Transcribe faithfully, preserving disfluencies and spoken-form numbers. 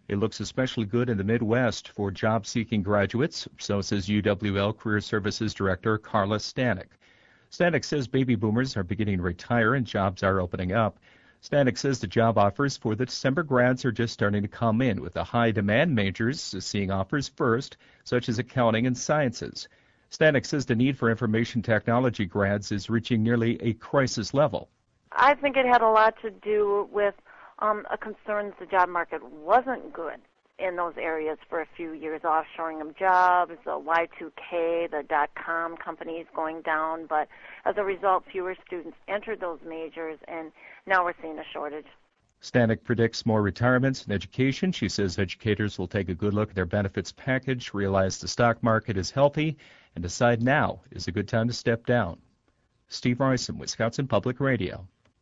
It looks especially good in the Midwest for job-seeking graduates, so says U W L Career Services Director Carla Stanek. Stanek says baby boomers are beginning to retire and jobs are opening up. Stanek says the job offers for the December grads are just starting to come in, with the high-demand majors seeing offers first, such as accounting and sciences. Stanek says the need for information technology grads is reaching nearly a crisis level. I think it had a lot to do with um, a concern that the job market wasn't good in those areas for a few years, offshoring of jobs, the Y two K, the dot-com companies going down. But as a result, fewer students entered those majors, and now we're seeing a shortage. Stanek predicts more retirements in education. She says educators will take a good look at their benefits package, realize the stock market is healthy, and decide now is a good time to step down. Steve Royson, Wisconsin Public Radio.